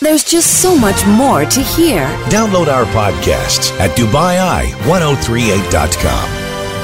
There's just so much more to hear. Download our podcasts at DubaiI1038.com.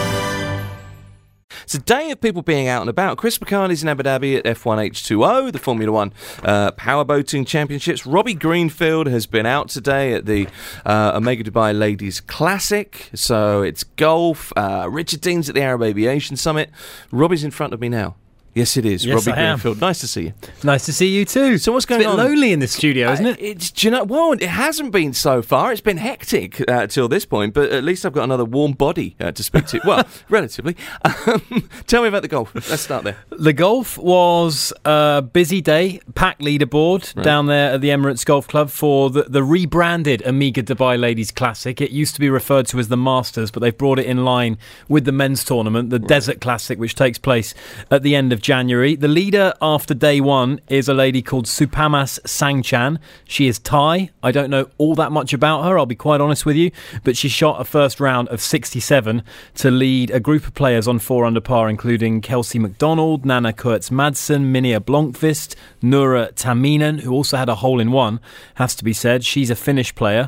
It's a day of people being out and about. Chris McCarthy's in Abu Dhabi at F1 H2O, the Formula One Powerboating Championships. Robbie Greenfield has been out today at the Omega Dubai Ladies Classic. So it's golf. Richard Dean's at the Arab Aviation Summit. Robbie's in front of me now. Yes, it is. Yes, Robbie I am. Greenfield. Nice to see you. Nice to see you too. So what's going on? on? It's a bit lonely in this studio, isn't it? Do you know, well, it hasn't been so far. It's been hectic till this point, but at least I've got another warm body to speak to. Well, relatively. Tell me about the golf. Let's start there. The golf was a busy day, packed leaderboard down there at the Emirates Golf Club for the rebranded Omega Dubai Ladies Classic. It used to be referred to as the Masters, but they've brought it in line with the men's tournament, the Desert Classic, which takes place at the end of January. The leader after day one is a lady called Supamas Sangchan. She is Thai. I don't know all that much about her, I'll be quite honest with you, but she shot a first round of 67 to lead a group of players on 4 under par, including Kelsey McDonald, Nana Kurtz-Madsen, Minia Blomqvist, Nura Taminen, who also had a hole-in-one, has to be said. She's a Finnish player.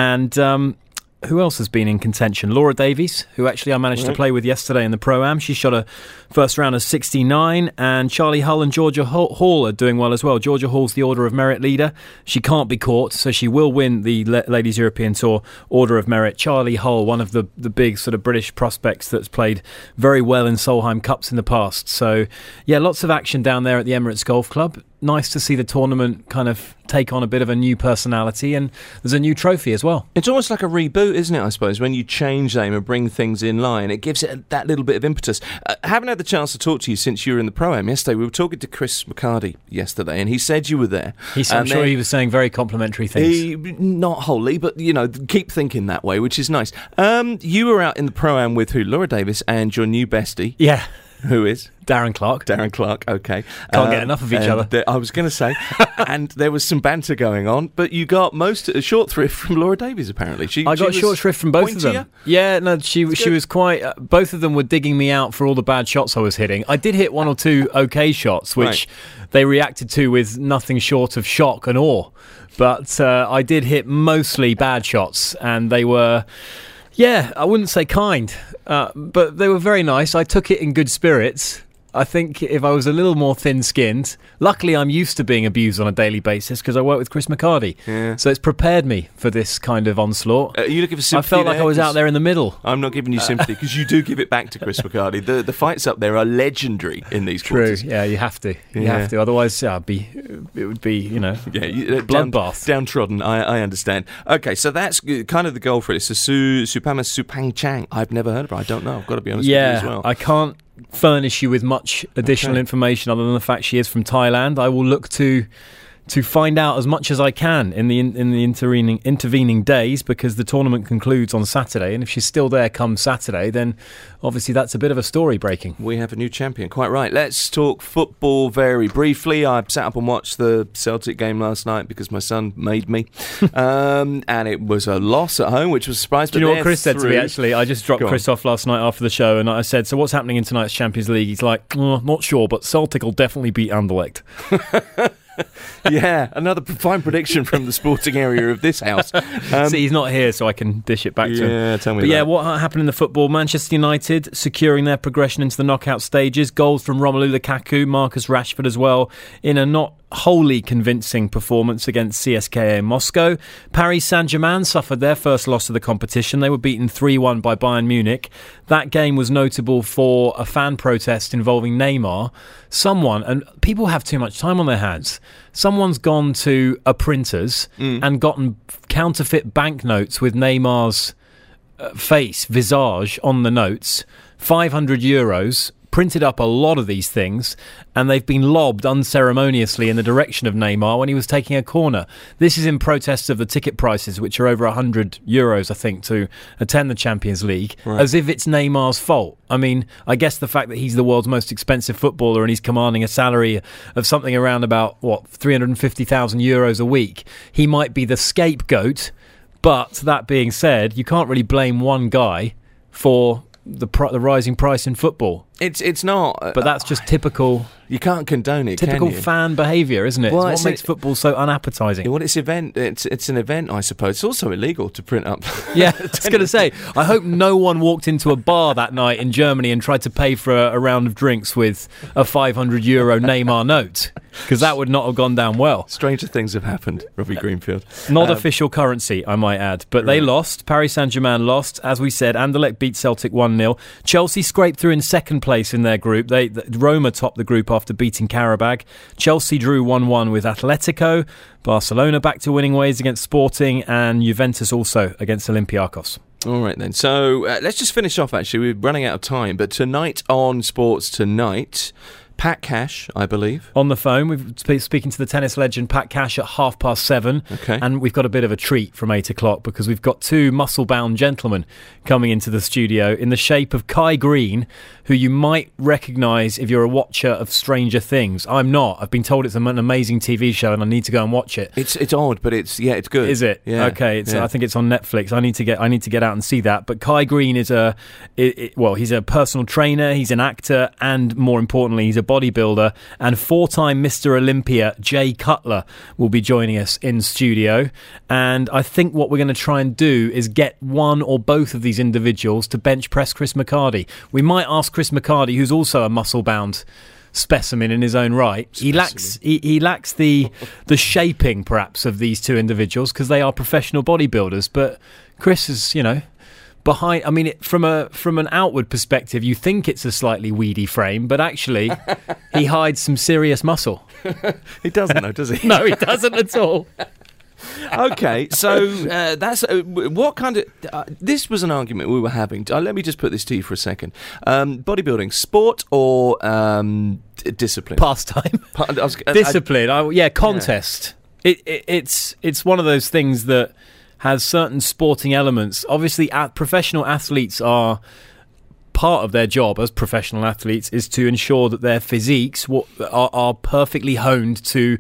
And who else has been in contention? Laura Davies, who actually I managed to play with yesterday in the Pro-Am. She shot a first round of 69, and Charlie Hull and Georgia Hall are doing well as well. Georgia Hall's the Order of Merit leader. She can't be caught, so she will win the Ladies European Tour Order of Merit. Charlie Hull, one of the big sort of British prospects that's played very well in Solheim Cups in the past. So, yeah, lots of action down there at the Emirates Golf Club. Nice to see the tournament kind of take on a bit of a new personality, and there's a new trophy as well. It's almost like a reboot, isn't it, I suppose, when you change them and bring things in line. It gives it that little bit of impetus. Haven't had the chance to talk to you since you were in the Pro-Am yesterday. We were talking to Chris McCarty yesterday, and he said you were there. I'm sure he was saying very complimentary things. Not wholly, but, you know, keep thinking that way, which is nice. You were out in the Pro-Am with who? Laura Davis and your new bestie. Yeah. Who is? Darren Clark. Darren Clark, okay. Can't get enough of each other. I was going to say, and there was some banter going on, but you got short thrift from Laura Davies, apparently. I got short shrift from both of them. Yeah, no, she was quite... both of them were digging me out for all the bad shots I was hitting. I did hit one or two okay shots, which they reacted to with nothing short of shock and awe. But I did hit mostly bad shots, and they were... Yeah, I wouldn't say kind, but they were very nice. I took it in good spirits. I think if I was a little more thin-skinned, luckily I'm used to being abused on a daily basis because I work with Chris McCarty. Yeah. So it's prepared me for this kind of onslaught. Are you looking for sympathy? I felt like I was out there in the middll. I'm not giving you sympathy because you do give it back to Chris McCarty. The fights up there are legendary in these quarters. True, yeah, you have to. You have to. Otherwise, it would be, bloodbath. Downtrodden, I understand. Okay, so that's kind of the goal for it. So Supamas Supangchang. I've never heard of her. I don't know. I've got to be honest with you as well. I can't furnish you with much additional information other than the fact she is from Thailand. I will look to find out as much as I can in the intervening days, because the tournament concludes on Saturday, and if she's still there come Saturday, then obviously that's a bit of a story breaking. We have a new champion, quite right. Let's talk football very briefly. I sat up and watched the Celtic game last night because my son made me, and it was a loss at home, which was a surprise. Do you know what Chris said to me, actually? I just dropped Chris off last night after the show, and I said, so what's happening in tonight's Champions League? He's like, not sure, but Celtic will definitely beat Anderlecht. Yeah, another fine prediction from the sporting area of this house. See, he's not here, so I can dish it back to him. Yeah, tell me. But what happened in the football? Manchester United securing their progression into the knockout stages. Goals from Romelu Lukaku, Marcus Rashford as well, in a not wholly convincing performance against CSKA in Moscow. Paris Saint-Germain suffered their first loss of the competition. They were beaten 3-1 by Bayern Munich. That game was notable for a fan protest involving Neymar. Someone, and people have too much time on their hands, someone's gone to a printer's and gotten counterfeit banknotes with Neymar's visage on the notes, €500, printed up a lot of these things, and they've been lobbed unceremoniously in the direction of Neymar when he was taking a corner. This is in protest of the ticket prices, which are over €100, I think, to attend the Champions League, as if it's Neymar's fault. I mean, I guess the fact that he's the world's most expensive footballer and he's commanding a salary of something around about, €350,000 a week, he might be the scapegoat. But that being said, you can't really blame one guy for the rising price in football. It's not. But that's just typical. You can't condone it. Typical can you? fan behaviour, isn't it? Well, it's what makes football so unappetising. Well, it's an event, I suppose. It's also illegal to print up. Yeah, I was going to say, I hope no one walked into a bar that night in Germany and tried to pay for a round of drinks with a €500 Neymar note, because that would not have gone down well. Stranger things have happened, Robbie Greenfield. Not official currency, I might add. But they lost. Paris Saint-Germain lost. As we said, Anderlecht beat Celtic 1-0. Chelsea scraped through in second place in their group. Roma topped the group after beating Karabag. Chelsea drew 1-1 with Atletico. Barcelona back to winning ways against Sporting, and Juventus also against Olympiacos. All right then, so let's just finish off actually. We're running out of time, but tonight on Sports Tonight, Pat Cash, I believe. On the phone, we're speaking to the tennis legend Pat Cash at 7:30. Okay. And we've got a bit of a treat from 8 o'clock because we've got two muscle-bound gentlemen coming into the studio in the shape of Kai Green, who you might recognise if you're a watcher of Stranger Things. I'm not. I've been told it's an amazing TV show and I need to go and watch it. It's odd, but it's good. Is it? Yeah. Okay. I think it's on Netflix. I need to get out and see that. But Kai Green is he's a personal trainer, he's an actor, and more importantly, he's a bodybuilder, and four-time Mr. Olympia Jay Cutler will be joining us in studio. And I think what we're going to try and do is get one or both of these individuals to bench press Chris McHardy. We might ask Chris McHardy, who's also a muscle-bound specimen in his own right. He lacks the shaping perhaps of these two individuals because they are professional bodybuilders, but Chris is, behind. I mean, from an outward perspective, you think it's a slightly weedy frame, but actually, he hides some serious muscle. He doesn't, though, does he? No, he doesn't at all. Okay, so that's what kind of. This was an argument we were having. Let me just put this to you for a second. Bodybuilding, sport or discipline? Pastime. Discipline. Contest. Yeah. It's one of those things that has certain sporting elements. Obviously, professional athletes are part of their job as professional athletes is to ensure that their physiques are perfectly honed to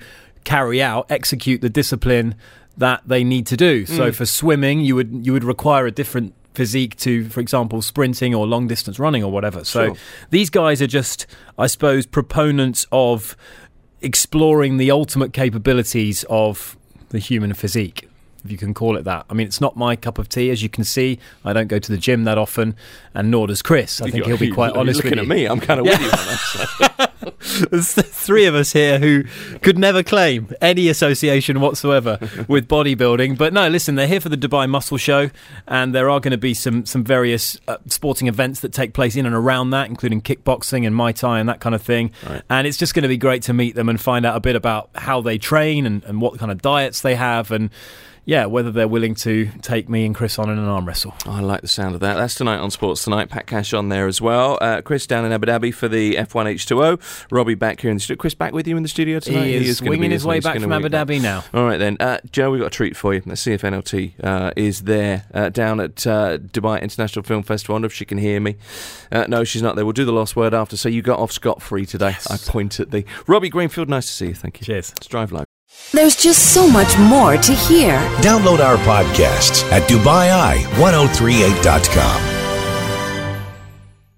execute the discipline that they need to do. So for swimming, you would require a different physique to, for example, sprinting or long distance running or whatever. So these guys are just, I suppose, proponents of exploring the ultimate capabilities of the human physique, if you can call it that. I mean, it's not my cup of tea, as you can see. I don't go to the gym that often, and nor does Chris. I think he'll be quite honest with you. Looking at me, I'm kind of with you on that. There's three of us here who could never claim any association whatsoever with bodybuilding. But no, listen, they're here for the Dubai Muscle Show, and there are going to be some various sporting events that take place in and around that, including kickboxing and Muay Thai and that kind of thing. Right. And it's just going to be great to meet them and find out a bit about how they train and what kind of diets they have, and whether they're willing to take me and Chris on in an arm wrestle. Oh, I like the sound of that. That's tonight on Sports Tonight. Pat Cash on there as well. Chris down in Abu Dhabi for the F1 H2O. Robbie back here in the studio. Chris back with you in the studio tonight? He is winging his way back from Abu Dhabi now. All right then. Joe, we've got a treat for you. Let's see if NLT is there down at Dubai International Film Festival. I wonder if she can hear me. No, she's not there. We'll do the last word after. So you got off scot-free today. Yes. I point at the Robbie Greenfield. Nice to see you. Thank you. Cheers. Let's drive low. There's just so much more to hear. Download our podcasts at DubaiEye1038.com.